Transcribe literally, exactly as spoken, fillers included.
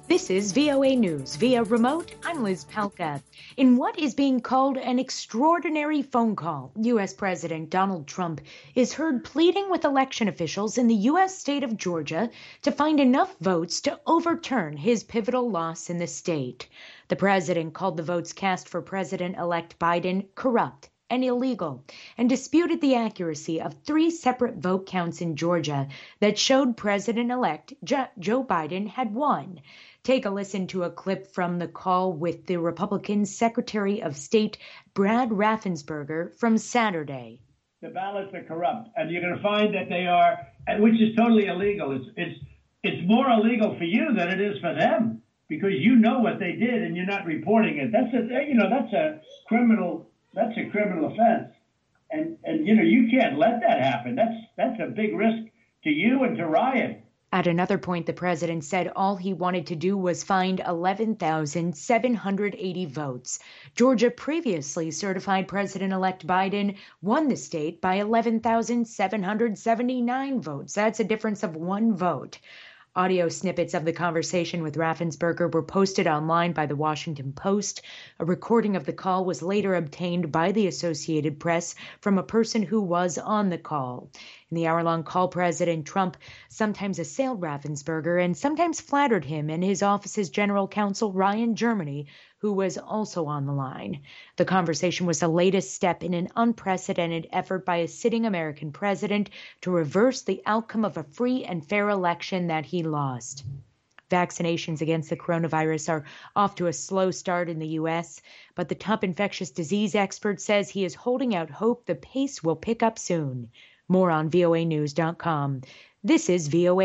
This is V O A News. Via remote, I'm Liz Palka. In what is being called an extraordinary phone call, U S. President Donald Trump is heard pleading with election officials in the U S state of Georgia to find enough votes to overturn his pivotal loss in the state. The president called the votes cast for President-elect Biden corrupt and illegal, and disputed the accuracy of three separate vote counts in Georgia that showed President-elect Jo- Joe Biden had won. Take a listen to a clip from the call with the Republican Secretary of State Brad Raffensperger from Saturday. The ballots are corrupt, and you're going to find that they are, and which is totally illegal. It's it's it's more illegal for you than it is for them, because you know what they did and you're not reporting it. That's a you know that's a criminal that's a criminal offense, and and you know you can't let that happen. That's that's a big risk to you and to Ryan. At another point, the president said all he wanted to do was find eleven thousand seven hundred eighty votes. Georgia previously certified President-elect Biden won the state by eleven thousand seven hundred seventy-nine votes. That's a difference of one vote. Audio snippets of the conversation with Raffensperger were posted online by the Washington Post. A recording of the call was later obtained by the Associated Press from a person who was on the call. In the hour-long call, President Trump sometimes assailed Raffensperger and sometimes flattered him and his office's general counsel, Ryan Germany, who was also on the line. The conversation was the latest step in an unprecedented effort by a sitting American president to reverse the outcome of a free and fair election that he lost. Vaccinations against the coronavirus are off to a slow start in the U S, but the top infectious disease expert says he is holding out hope the pace will pick up soon. More on V O A news dot com. This is V O A.